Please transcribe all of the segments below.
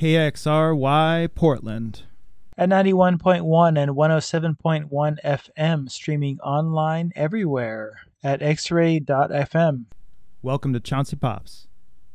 KXRY Portland. At 91.1 and 107.1 FM, streaming online everywhere at xray.fm. Welcome to Chauncey Pops.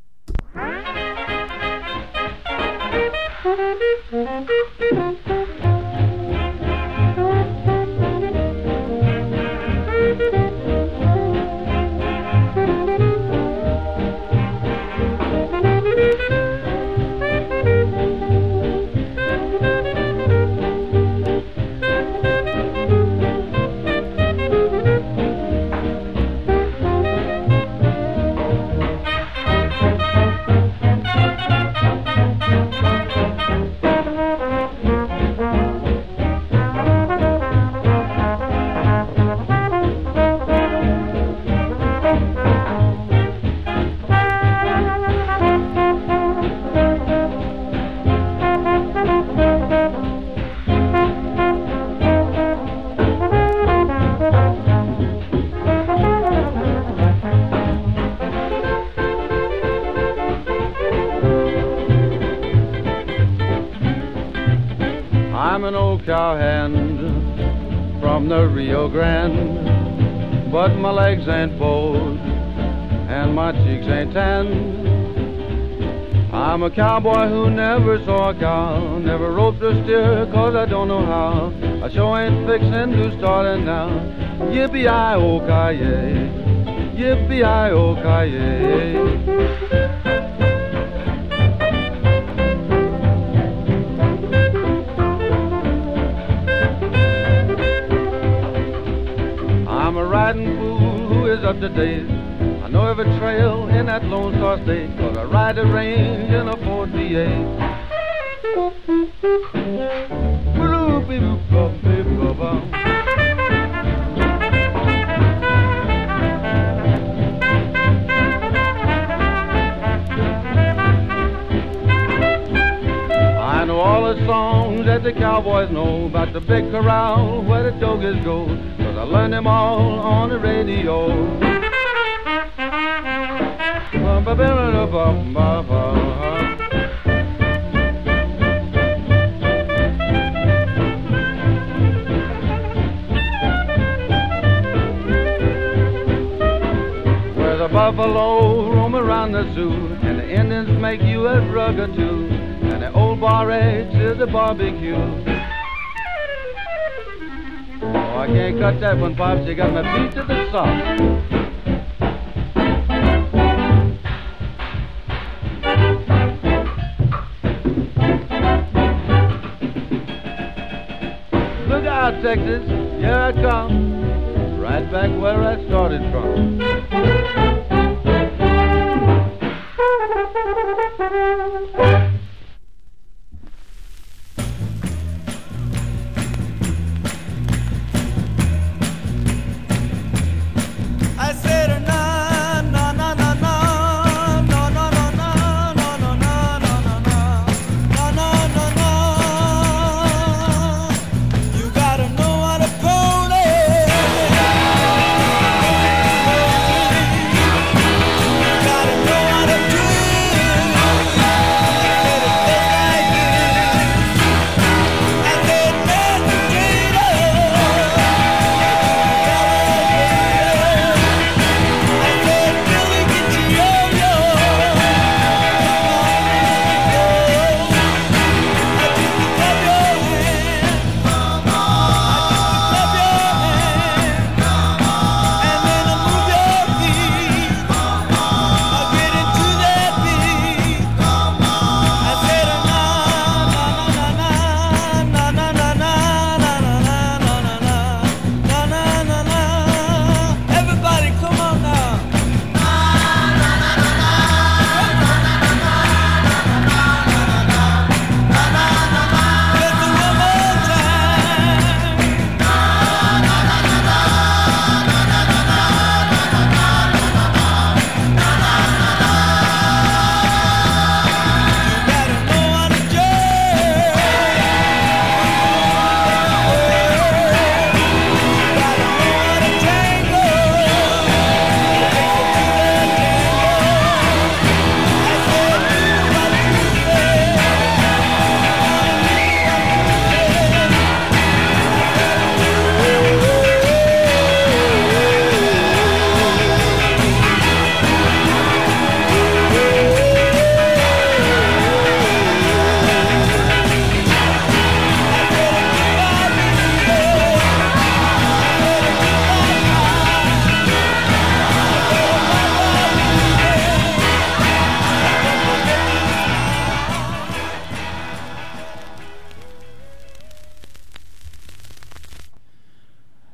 I'm an old cowhand from the Rio Grande, but my legs ain't bowed and my cheeks ain't tanned. I'm a cowboy who never saw a cow, never roped a steer, 'cause I don't know how. I sure ain't fixin' to startin' now. Yippee-i-oh-ki-yay, yippee-i-oh-ki-yay. I'm a riding fool who is up to date. I know every trail in that Lone Star State, 'cause I ride the range in a Ford V8. I know all the songs that the cowboys know about the big corral where the doggies go, 'cause I learned them all on the radio. Where the buffalo roam around the zoo, and the Indians make you a drug or two, and the old bar H is the barbecue. Oh, I can't cut that one, Pops. You got my feet to the sock. Look out, Texas, here I come, right back where I started from.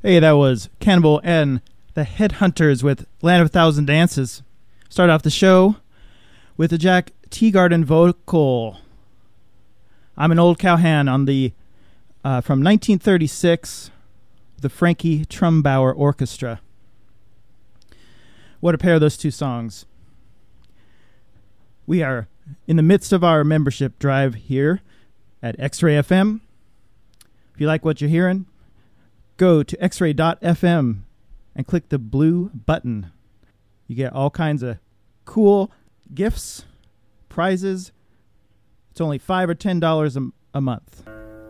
Hey, that was Cannibal and the Headhunters with Land of a Thousand Dances. Start off the show with a Jack Teagarden vocal. I'm an Old Cowhand on the from 1936, the Frankie Trumbauer Orchestra. What a pair of those two songs. We are in the midst of our membership drive here at X-Ray FM. If you like what you're hearing, go to xray.fm and click the blue button. You get all kinds of cool gifts, prizes. It's only $5 or $10 a month.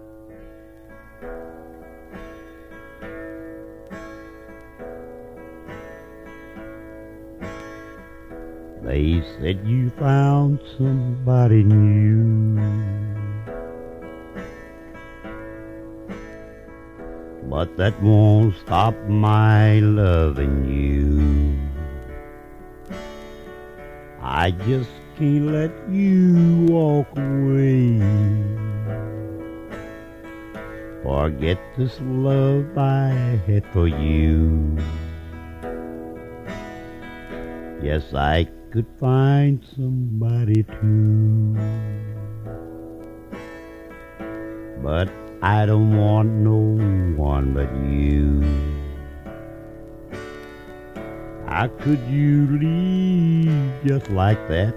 They said you found somebody new, but that won't stop my loving you. I just can't let you walk away. Forget this love I had for you. Yes, I could find somebody too, but I don't want no one but you. How could you leave just like that?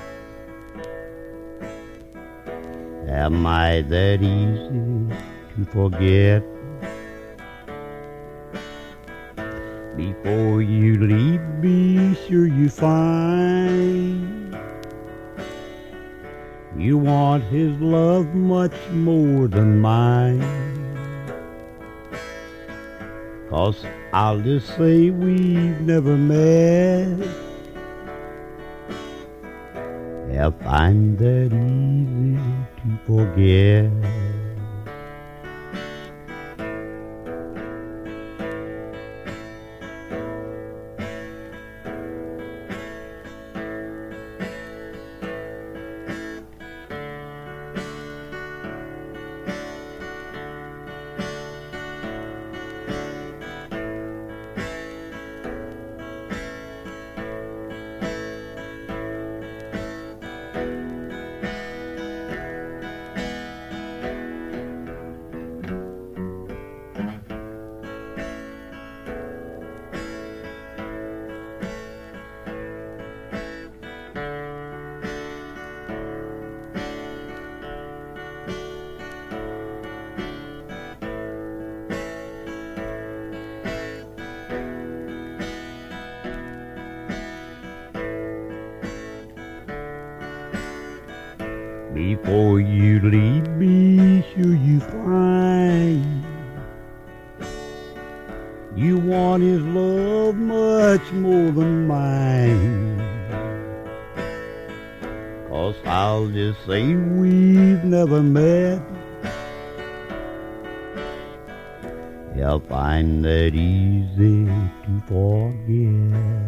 Am I that easy to forget? Before you leave, be sure you find you want his love much more than mine. 'Cause I'll just say we've never met. If I'm that easy to forget. Before you leave, be sure you find you want his love much more than mine. 'Cause I'll just say we've never met. You'll find that easy to forget.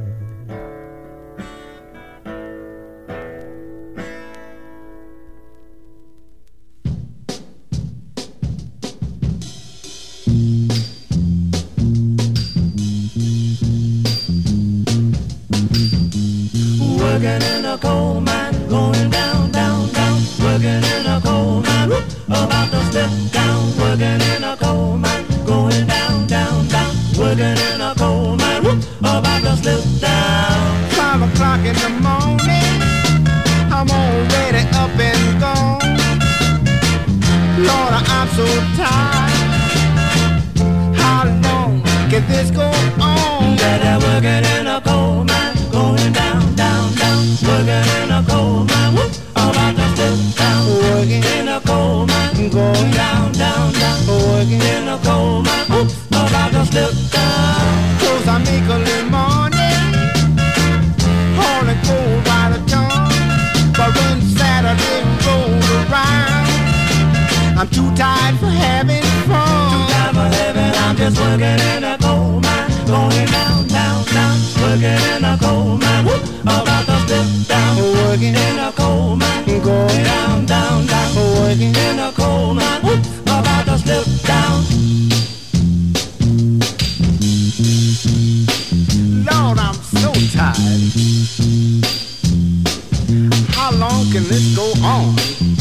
Working in a coal mine, going down, down, down. Working in a coal mine, whoop, about to slip down. Working in a coal mine, going down, down, down. Working in a coal mine, whoop, about to slip down. 5 o'clock in the morning, I'm already up and gone. Lord, I'm so tired. How long can this go on? That working in a coal mine, going down, down, down. Working in a coal mine, whoop, about to slip down. Working in a coal mine, going down, down, down. Working in a coal mine, whoop, about to slip down. 'Cause I make a little money, hauling coal by the ton. But when Saturday rolls around, I'm too tired for having fun. Too tired for having, I'm just working in a coal mine, going down, down, down. Working in a coal mine, whoop, about to slip down. Working in a coal mine, going down, down, down. Working in a coal mine, whoop, about to slip down. tired. How long can this go on?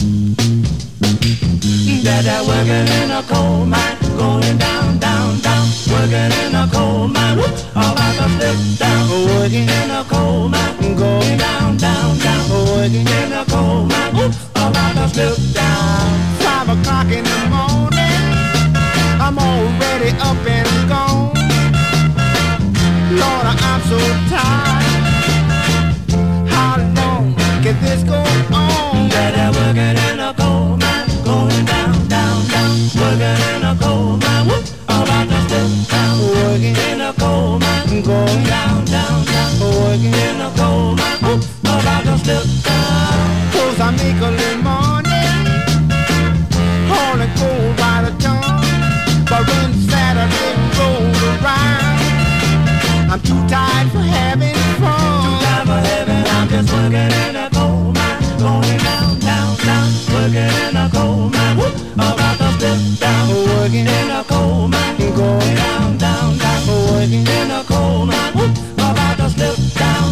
Dada working in a coal mine, going down, down, down. Working in a coal mine, whoop, about to slip down. Working In a coal mine, going down, down, down. Working In a coal mine, whoop, about to slip down. 5 o'clock in the morning, I'm already up and gone. Lord, I'm so tired. How long can this go on? Dada working in a coal mine, going down, down, down. Working in a coal mine, whoop, about to slip down. Working In a coal mine, going down, down, down. working. In a coal mine, whoop, about to slip down. 'Cause I make a little money, hauling coal by the ton. But when Saturday rolls around, I'm too tired for having fun. Time for heaven, I'm just working in a coal mine, going down, down, down. Working in a coal mine, whoop, about to slip down. Working In a coal mine, going down, down, down. working. In a coal mine, whoop, about to slip down.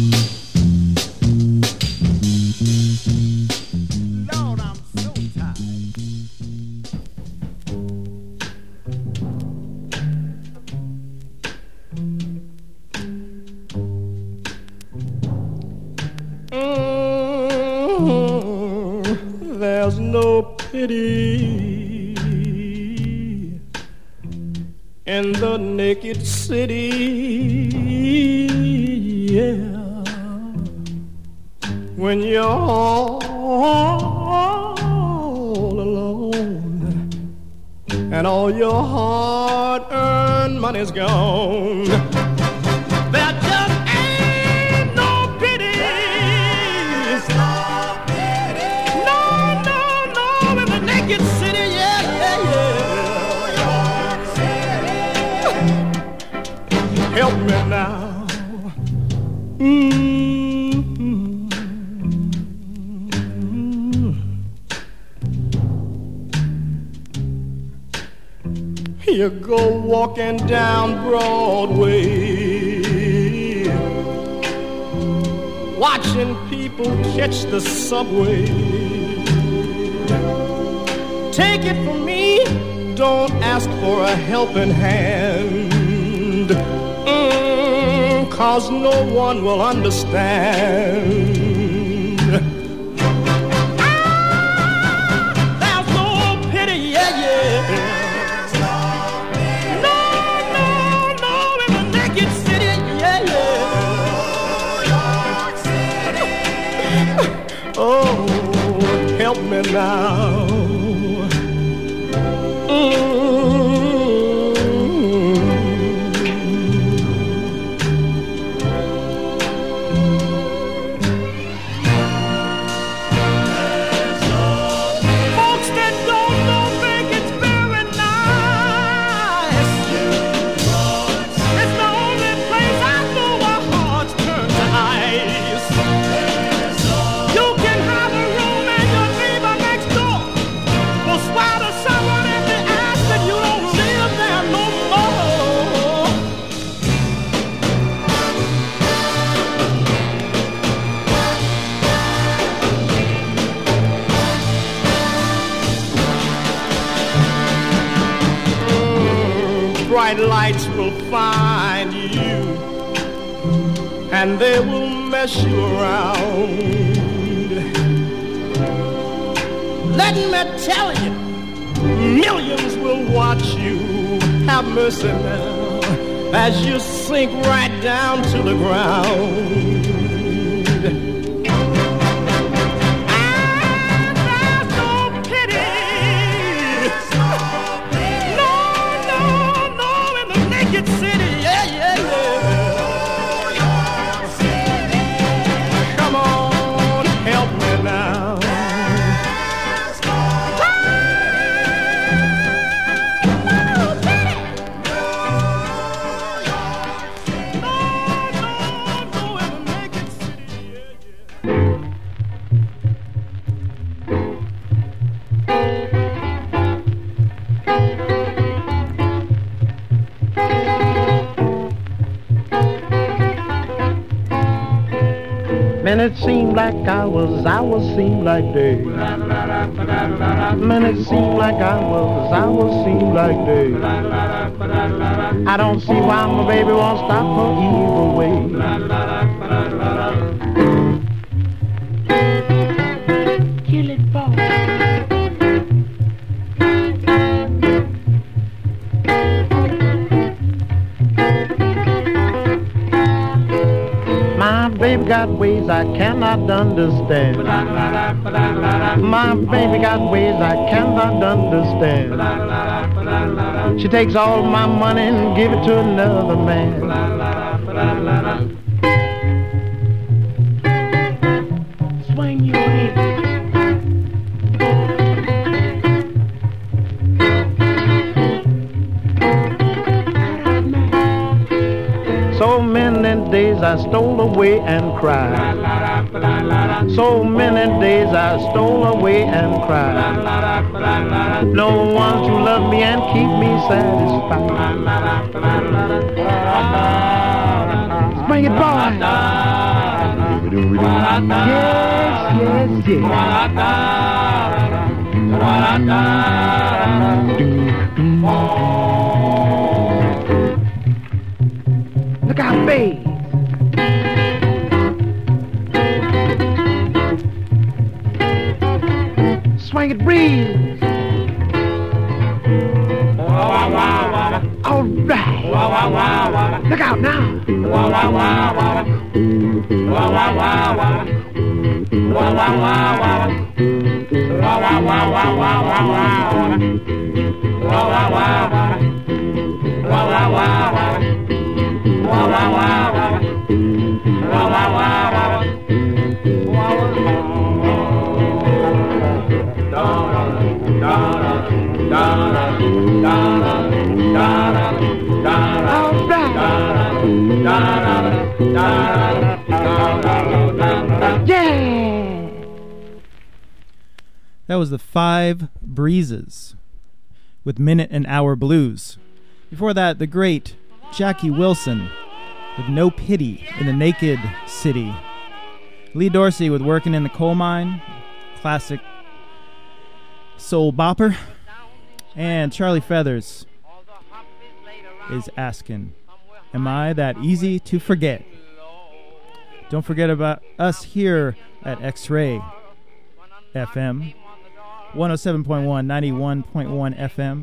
Lord, I'm so tired. There's no pity in the naked city, yeah. When you're all alone and all your hard-earned money's gone, there just ain't no pity. No, no, no, in the naked city, yeah, yeah, yeah. Help me now. You go walking down Broadway, watching people catch the subway. Take it from me, don't ask for a helping hand, 'cause no one will understand. There's no pity, yeah, yeah. No, no, no, in the naked city, yeah, yeah. Oh, help me now. Folks that don't know think it's very nice. It's the only place I know where hearts turn to ice. You can have a room and your neighbor next door will swear to someone in the ass that you don't live there no more. Bright lights will find you, and they will mess you around. Let me tell you, millions will watch you. Have mercy now, as you sink right down to the ground. And there's no pity. No, no, no, in the naked city, yeah, yeah, yeah. Come on, help me now. No, no, no, in the naked city, yeah, yeah. Minutes seem like hours seem like days. Minutes seem like hours seem like days. I don't see why my baby won't stop her evil ways. Kill it, boy. My baby got ways I cannot understand. My baby got ways I cannot understand. She takes all my money and give it to another man. Swing your hips. So many days I stole away and cried. So many days I stole away and cried. No one to love me and keep me satisfied. Bring it, boy. Yes, yes, yes. Look out, babe. Swing it, breeze. All right. Look out now. Yeah. That was the Five Breezes with Minute and Hour Blues. Before that, the great Jackie Wilson with No Pity in the Naked City. Lee Dorsey with Working in the Coal Mine, classic soul bopper. And Charlie Feathers is asking, am I that easy to forget? Don't forget about us here at X-Ray FM, 107.1, 91.1 FM.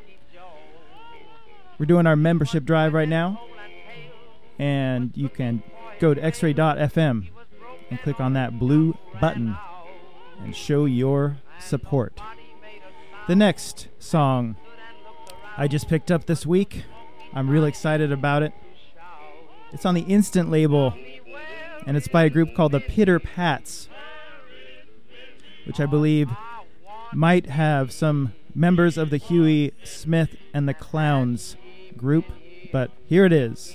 We're doing our membership drive right now, and you can go to xray.fm and click on that blue button and show your support. The next song I just picked up this week. I'm really excited about it. It's on the Instant label, and it's by a group called the Pitter Pats, which I believe might have some members of the Huey Smith and the Clowns group, but here it is.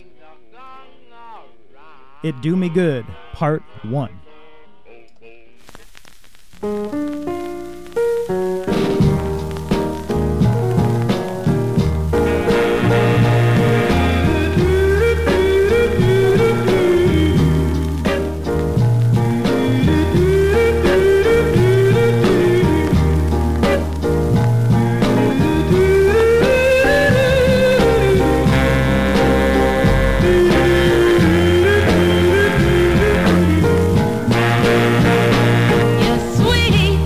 It Do Me Good, Part 1. You're sweet.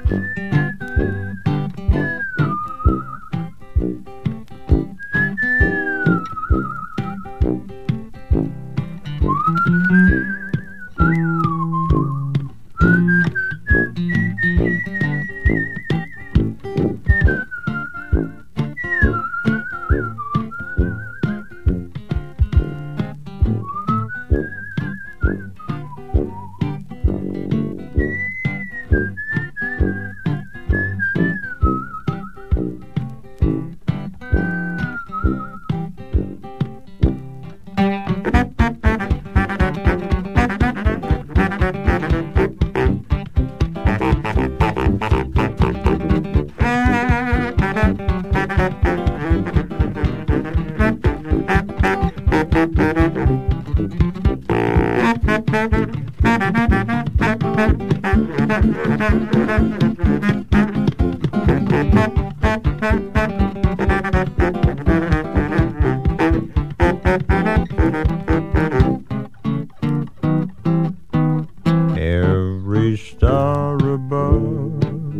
Every star above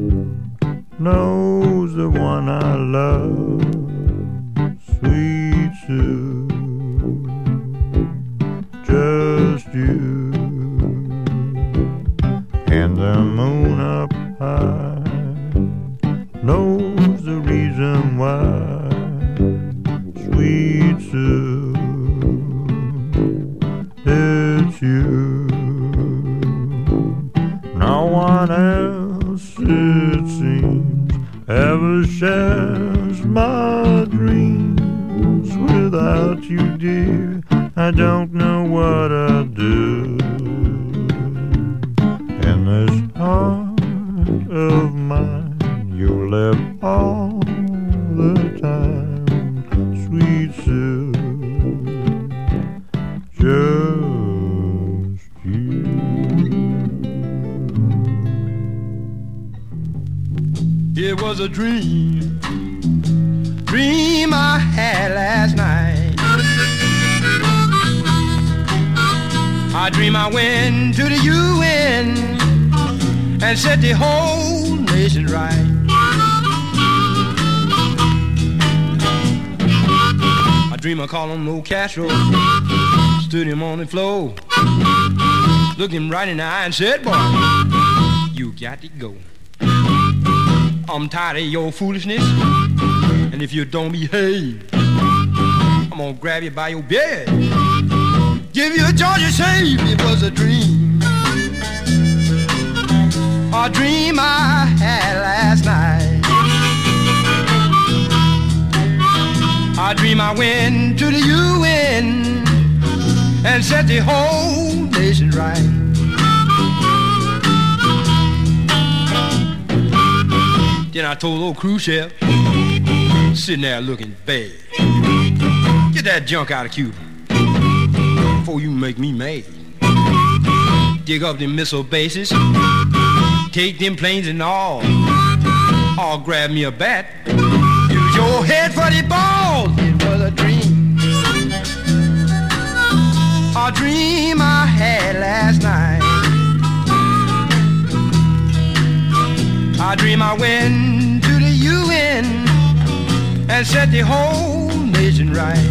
knows the one I love, sweet Sue, just you. And the moon up high knows the reason why, sweet Sue, it's you. No one else, it seems, ever shares my dreams. Without you, dear, I don't know what I'd do. In this heart of mine, you'll live all the time, sweet Sue, just you. It was a dream I had last night. I dream I went to the UN and set the whole nation right. I dream I called on old Castro, stood him on the floor, looked him right in the eye and said, boy, you got to go. I'm tired of your foolishness, and if you don't behave, I'm gonna grab you by your beard, give you a Georgia shave. It was a dream I had last night. I dream I went to the UN and set the whole nation right. Then I told old Khrushchev, sitting there looking bad, get that junk out of Cuba before you make me mad. Dig up them missile bases, take them planes and all, or grab me a bat, use your head for the ball. It was a dream I had last night. I dream I went to the UN and set the whole nation right.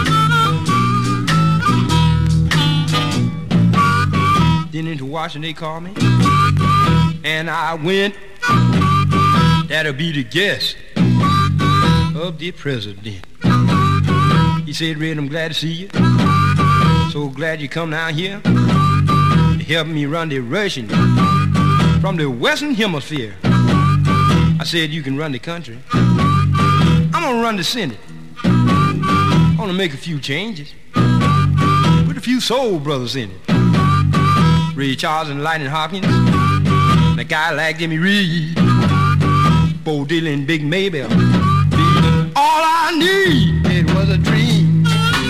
Then into Washington they called me, and I went. That'll be the guest of the president. He said, Red, I'm glad to see you. So glad you come down here to help me run the Russian from the Western Hemisphere. I said, you can run the country. I'm gonna run the Senate. I'm gonna make a few changes, put a few soul brothers in it. Ray Charles and Lightning Hopkins, and a guy like Jimmy Reed, Bo Dylan, Big Maybell. All I need, it was a dream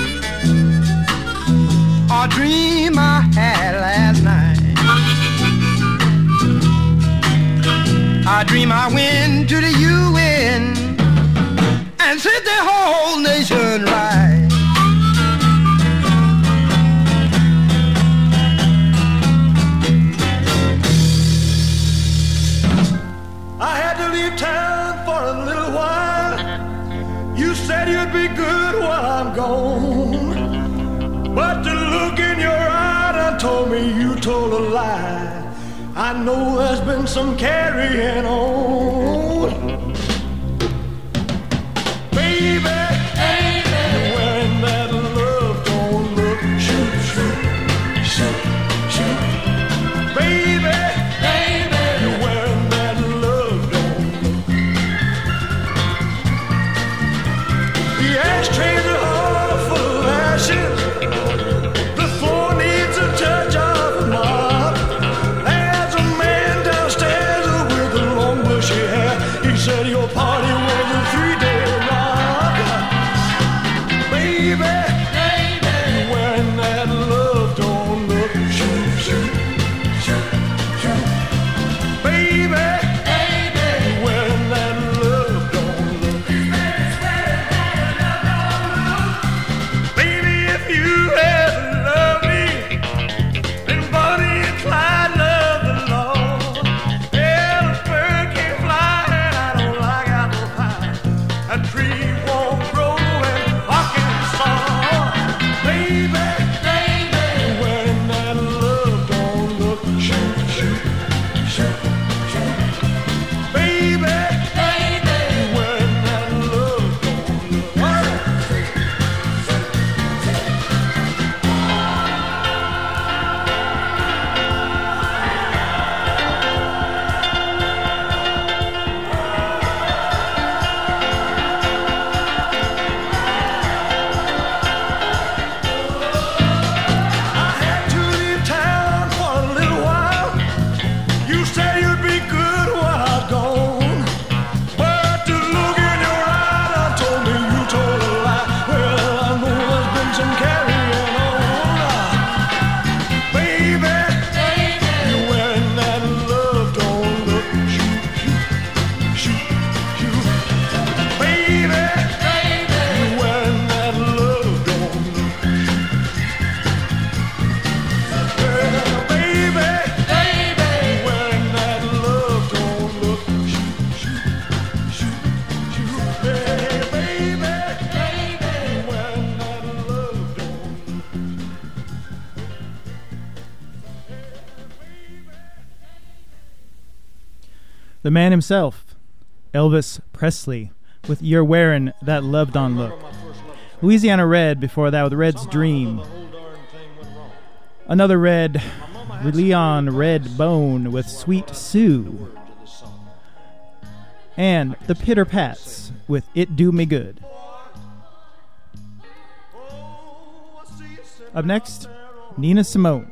I had last night. I dream I went to the UN and set the whole nation right. leave town for a little while. You said you'd be good while I'm gone. But the look in your eye done told me you told a lie. I know there's been some carrying on. Baby, you're wearing that love don't look. Shoot, shoot, shoot, shoot. Baby, you're wearing that love don't look. The ashtrays are all full of ashes. The floor needs a touch of a mop. There's a man downstairs with the long bushy hair. He said your party was a 3-day rock. Baby, you're wearing that love don't look. Shoot, shoot, shoot, shoot. Baby, you're wearing that love don't look. Baby, if you ever love me, then Bonnie and Clyde love the Lord. Yeah, the bird can't fly and I don't like apple pie. A tree won't grow in Arkansas. Baby, you're wearing that love don't look. Shoot, shoot, shoot, shoot. Baby, you're wearing that love don't look. I had to leave town for a little while. You said you'd be good while I was gone. But the look in your eye done told me you told a lie. Well, I know there's been some carrying on. Baby, you're wearing that love don't look. Shoot, shoot, shoot, shoot. Baby, you're wearing that love don't look. Well, baby, you're wearing that love don't look. Shoot, shoot, shoot, shoot. Hey, baby, you're wearing that love don't look. The man himself, Elvis Presley, with You're Wearing That Love Don't Look. Louisiana Red before that with Red's Dream. Another Red, Leon Red Bone with Sweet Sue. And the Pitter Pats with It Do Me Good. Up next, Nina Simone.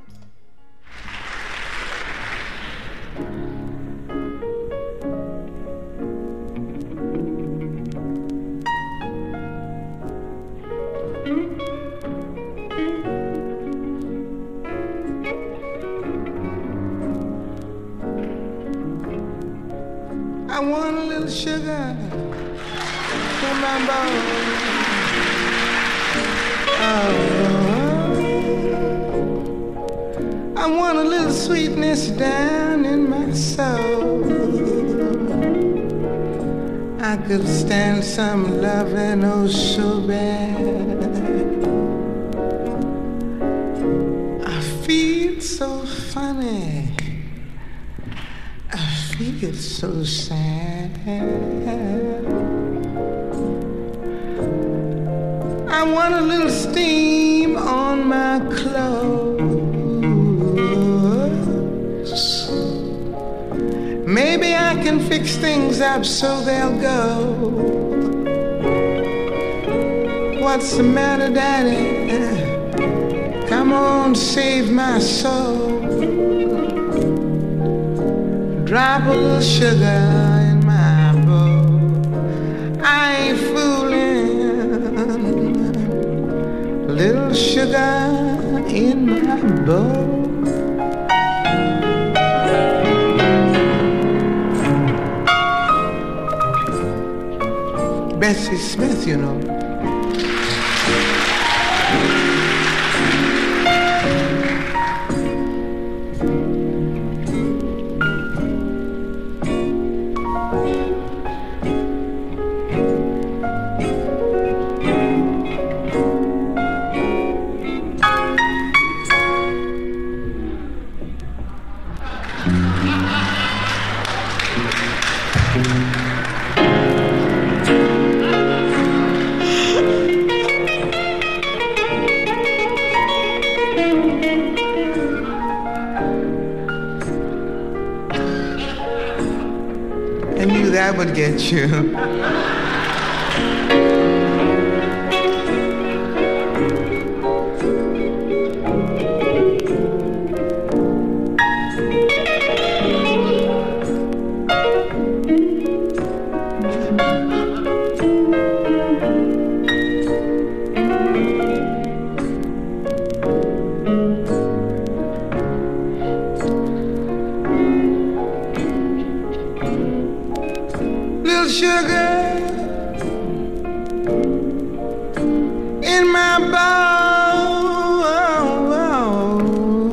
I want a little sugar in my bowl. Oh, I want a little sweetness down in my soul. I could stand some loving, oh so bad. I feel so funny. I feel so sad. I want a little steam on my clothes. Maybe I can fix things up so they'll go. What's the matter, Daddy? Come on, save my soul. Drop a little sugar in my bowl. I ain't fooling. Little sugar in my bowl. Bessie Smith, you know. I knew that would get you. Little sugar in my bowl,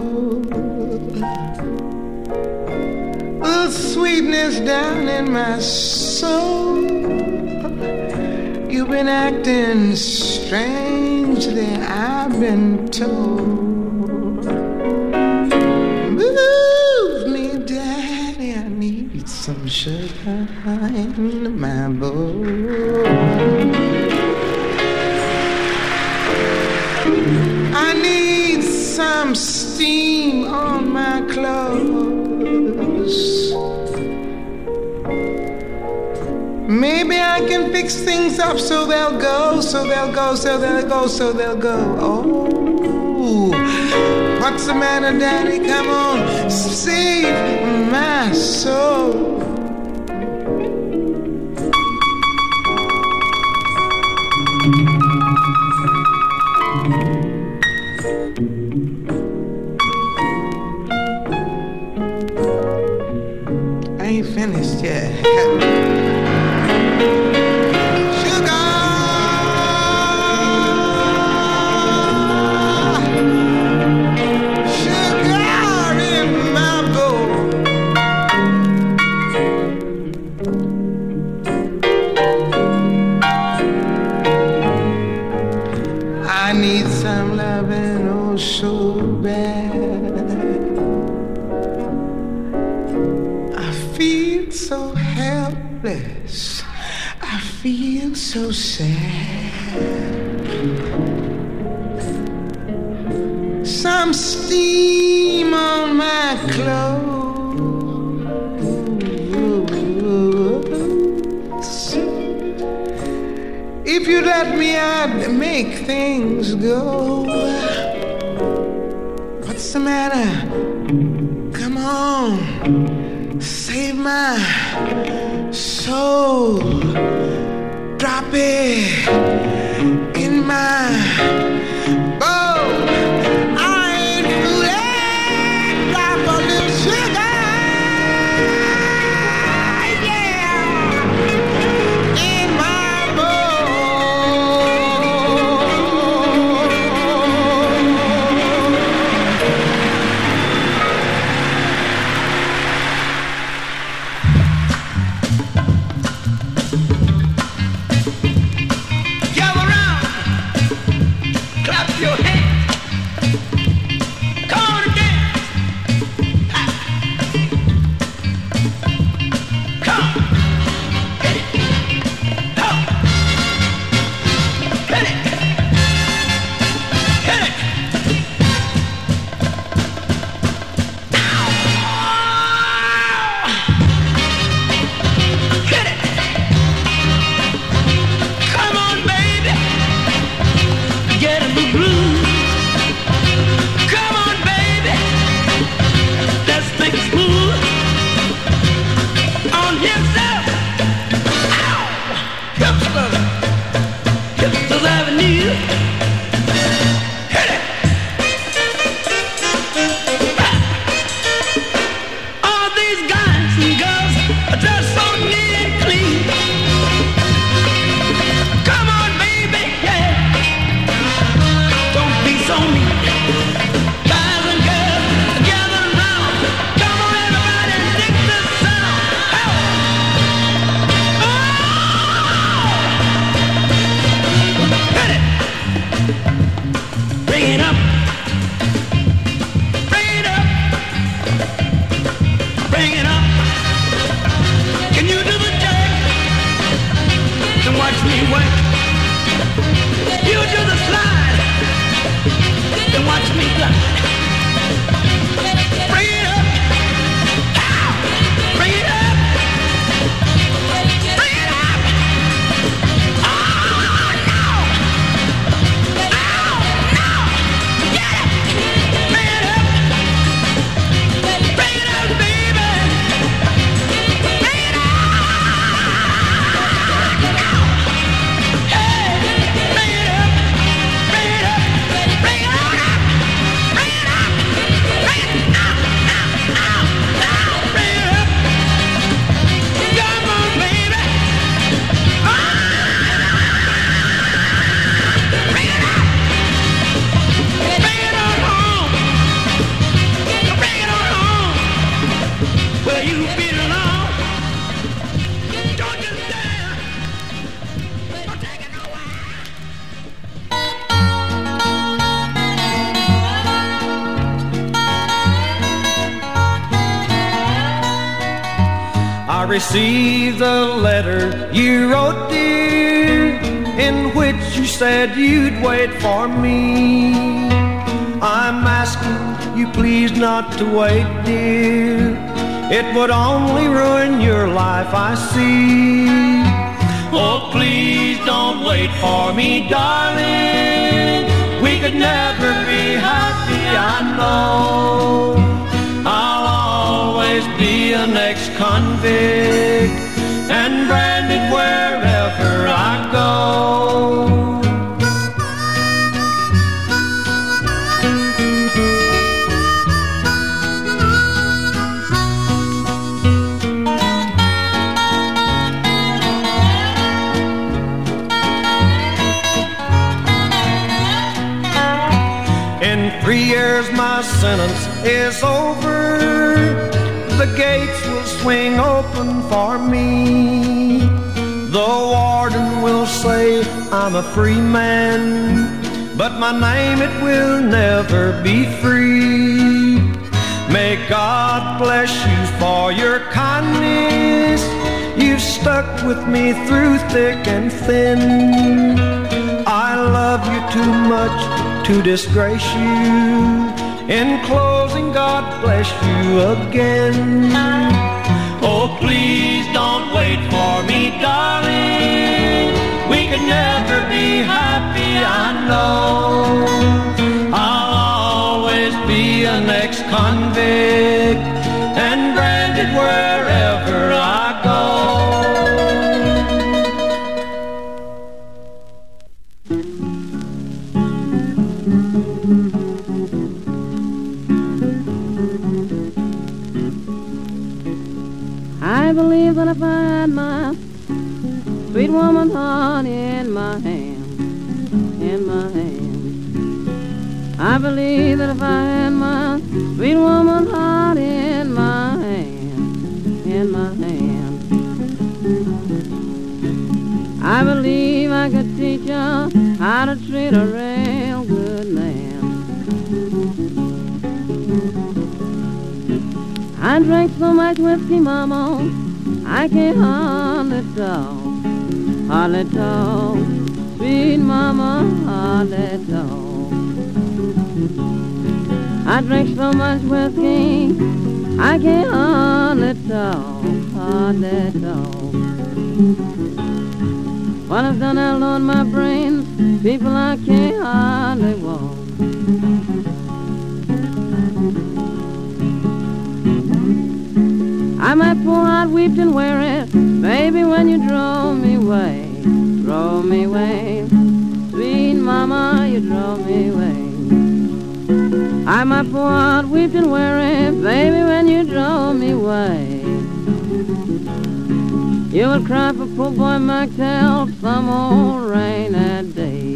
little sweetness down in my soul. You've been acting strangely, I've been told. Move me, Daddy, I need some sugar in my bowl. I need some steam on my clothes. Maybe I can fix things up so they'll go, so they'll go, so they'll go, so they'll go. Oh, what's the matter, Daddy? Come on, save my soul. I ain't finished yet. I need some loving, oh so bad. I feel so helpless, I feel so sad. Some steam on my clothes. If you let me, I'd make things go. What's the matter? Come on, save my soul. Drop it in my bowl. I ain't foolish. Drop a little sugar, yeah, in my received the letter you wrote, dear, in which you said you'd wait for me. I'm asking you please not to wait, dear. It would only ruin your life, I see. Oh, please don't wait for me, darling. We could never be happy, I know. I'll always be an ex-convict and branded wherever I go. In 3 years my sentence is over. The gates will swing open for me. The warden will say I'm a free man, but my name it will never be free. May God bless you for your kindness. You've stuck with me through thick and thin. I love you too much to disgrace you. In closing, God bless you again. Oh, please don't wait for me, darling. We could never be happy, I know. I'll always be an ex-convict and branded wherever I go. I believe that if I had my sweet woman's heart in my hand, I believe that if I had my sweet woman's heart in my hand, I believe I could teach her how to treat a real good man. I drank so much whiskey, mama, I can't hardly talk, sweet mama, hardly talk. I drank so much whiskey, I can't hardly talk. What I've done out on my brains, people I can't hardly walk. I might pour out weeped and weary, baby, when you drove me away, sweet mama, you drove me away. I might pour out weeped and weary, baby, when you drove me away. You would cry for poor boy McTell some old rainy day.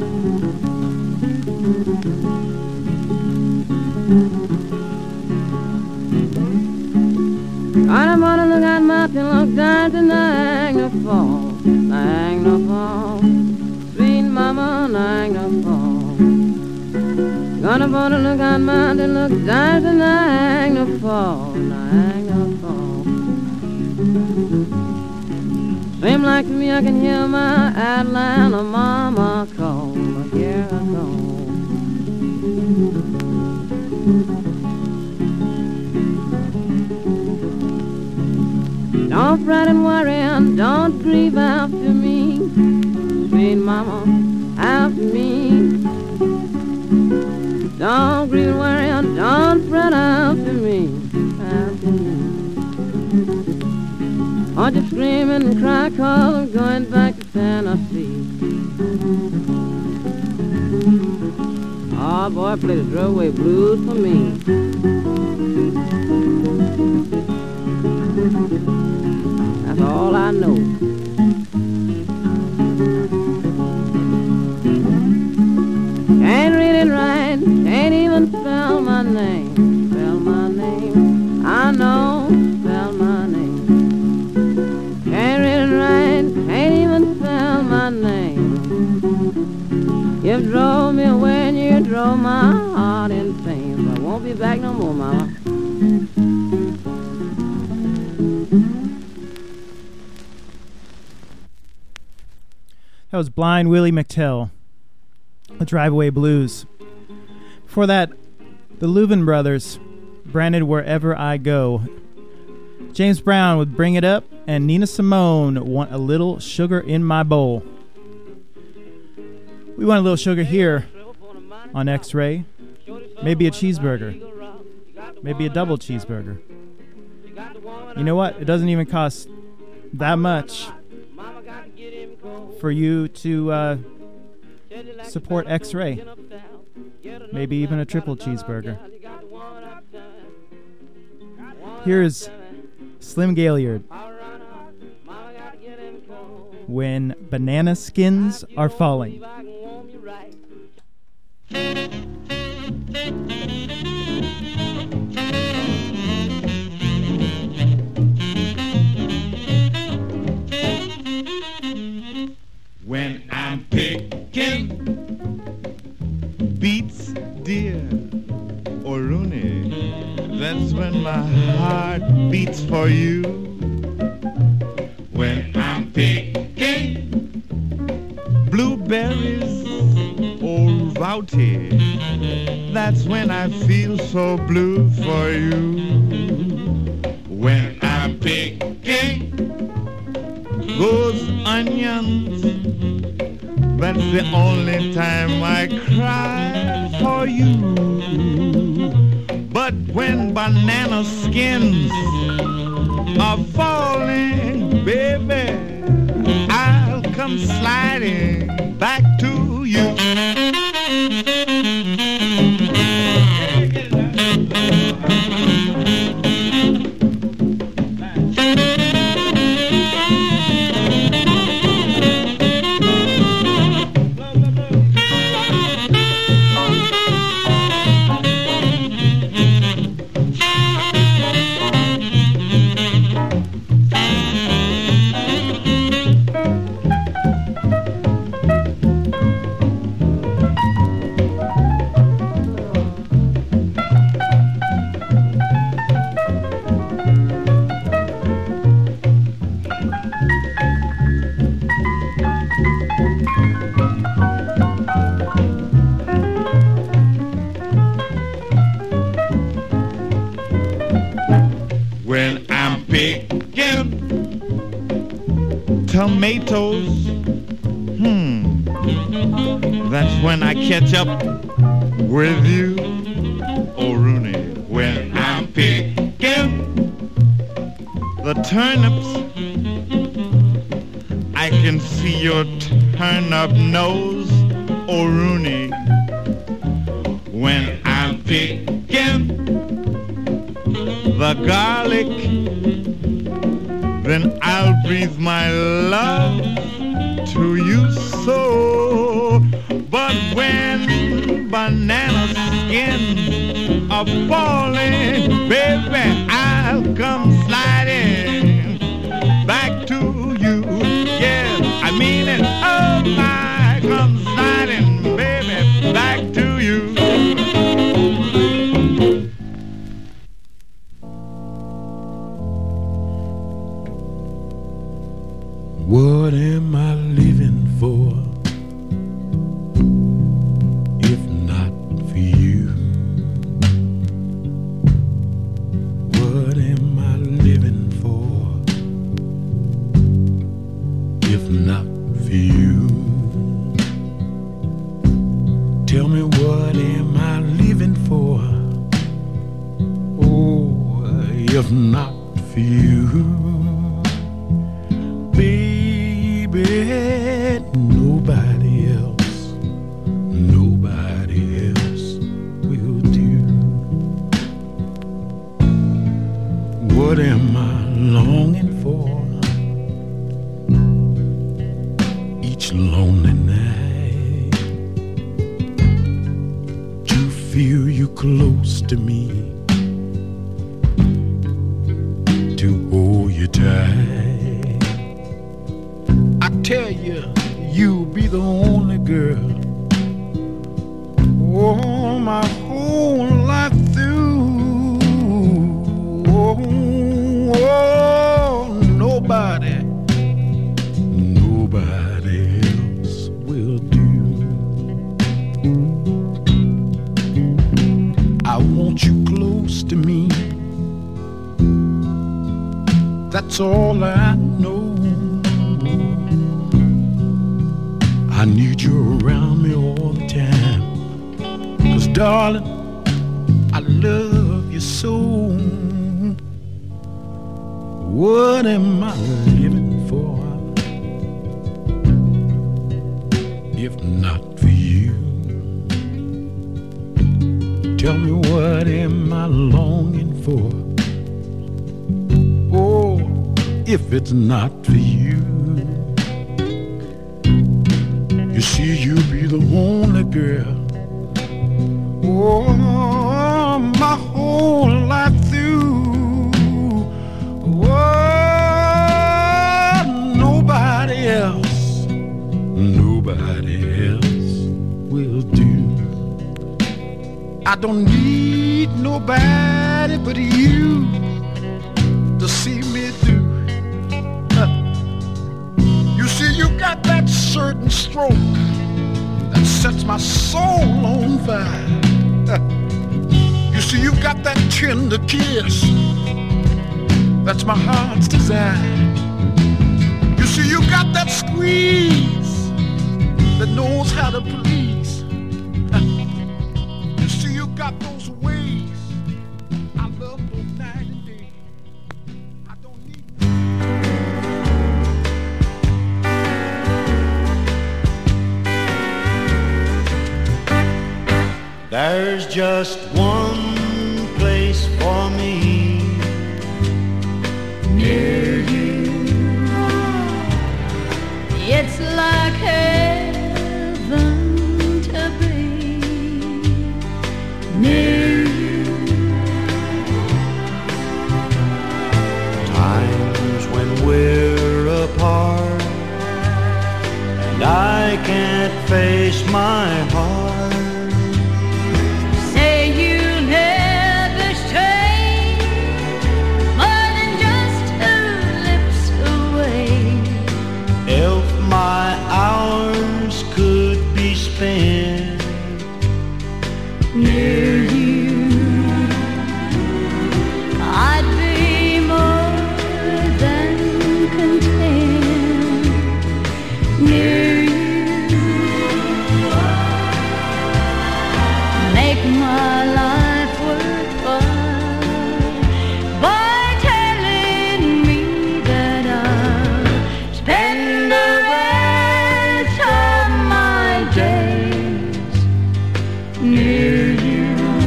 I'm gonna look out mountain, look down to Niagara Falls, sweet mama, Niagara Falls. Gonna look out mountain, look down to Niagara Falls. Seems like to me I can hear my Atlanta mama call, hear her call. Don't fret and worry and don't grieve after me, sweet mama, after me. Don't grieve and worry and don't fret after me, after me. Aren't you screaming and cry 'cause I'm going back to Tennessee? Oh boy, play the throwaway blues for me. That's all I know. Can't read it right, can't even spell my name. I know, spell my name. Can't read it right, can't even spell my name. You drove me away and you drove my heart insane. So I won't be back no more, mama. That was Blind Willie McTell, the Driveway Blues. Before that, the Louvin Brothers, Branded Wherever I Go. James Brown would Bring It Up, and Nina Simone, Want a Little Sugar in My Bowl. We want a little sugar here on X-Ray. Maybe a cheeseburger. Maybe a double cheeseburger. You know what? It doesn't even cost that much for you to support X-Ray. Maybe even a triple cheeseburger. Here's Slim Gaillard. When Banana Skins Are Falling. When I'm picking beets, dear, or Rooney, that's when my heart beats for you. When I'm picking blueberries or rowdy, that's when I feel so blue for you. When I'm picking those onions, that's the only time I cry for you. But when banana skins are falling, baby, I'll come sliding back to you. When I'm picking tomatoes, that's when I catch up with you, oh Rooney. When I'm picking the turnips, I can see your turnip nose, oh Rooney. When I'm picking the garlic, then I'll breathe my love to you so. But when banana skins are falling, baby, I'll come sliding back to you. Yes, I mean it. Oh my, come sliding, baby, back to you. What am I living for if not for you? What am I living for if not for you? Tell me, what am I living for? Oh, if not for you? Baby, nobody else will do. What am I longing for each lonely night? To feel you close to me, to hold you tight. I tell you, you'll be the only girl, oh, my whole life through. Oh, nobody else that's all I know. I need you around me all the time, 'cause darling, I love you so. What am I living for if not for you? Tell me, what am I longing for? Oh, if it's not for you. You see, you'll be the only girl, oh, my whole life through. Oh, nobody else will do. I don't need nobody but you to see me through. You see, you got that certain stroke that sets my soul on fire. You see, you got that tender kiss that's my heart's desire. You see, you got that squeeze that knows how to please. You see, you got those ways I love both night and day. I don't need. There's just one place for me near you. It's like heaven to be near you. Times when we're apart and I can't face my heart. My hours could be spent near you, I'd be more than content near you. Make my life worthwhile by telling me that I'll spend near you.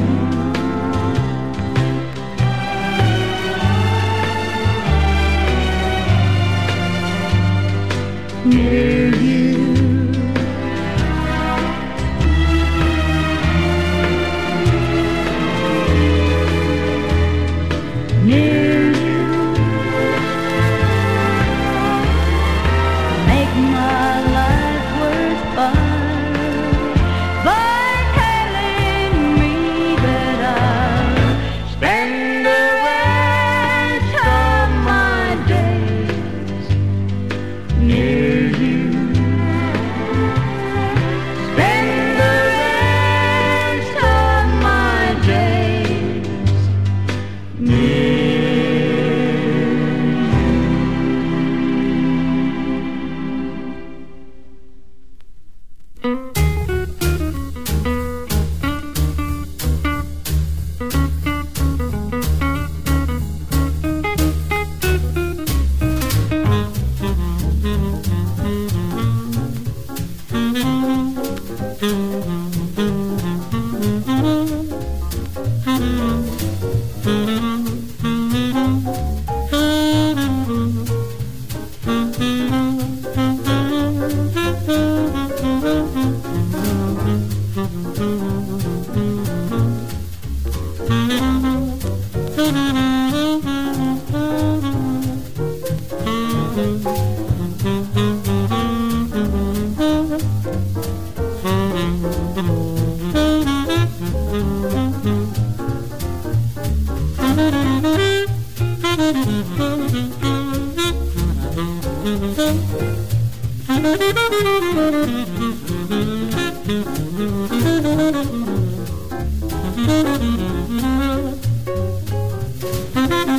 Near you. Near you. Make my life worthwhile by telling me that I'll spend the rest of my days near you. Spend the rest of my days near you.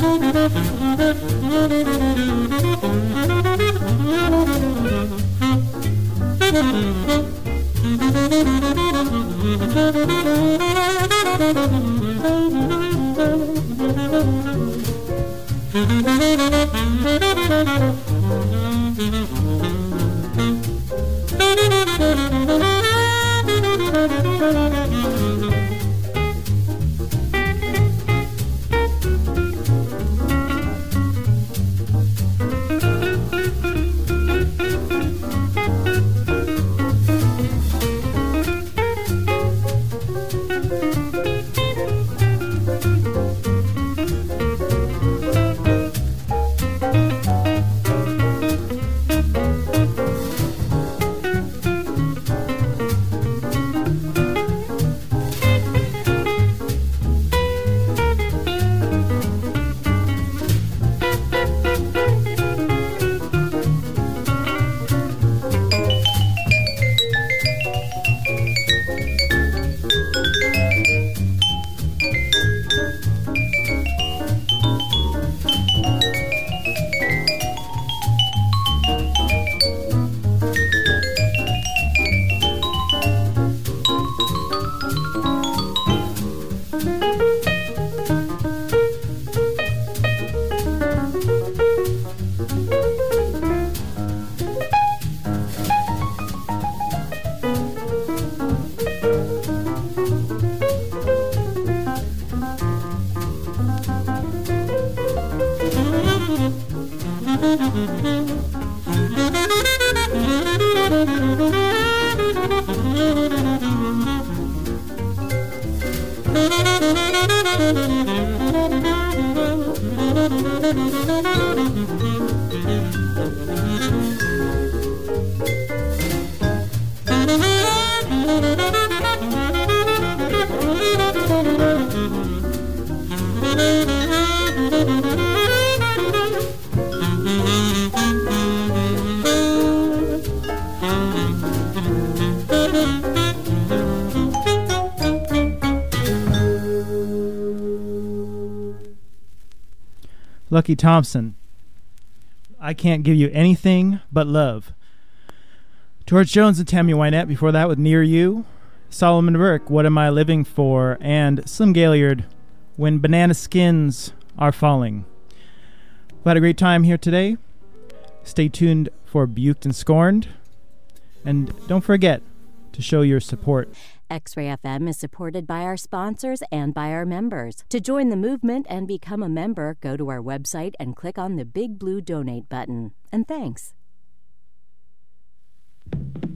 Lucky Thompson, I Can't Give You Anything But Love. George Jones and Tammy Wynette before that with Near You. Solomon Burke, What Am I Living For? And Slim Gaillard, When Banana Skins Are Falling. We've had a great time here today. Stay tuned for Buked and Scorned. And don't forget to show your support. X-Ray FM is supported by our sponsors and by our members. To join the movement and become a member, go to our website and click on the big blue donate button. And thanks.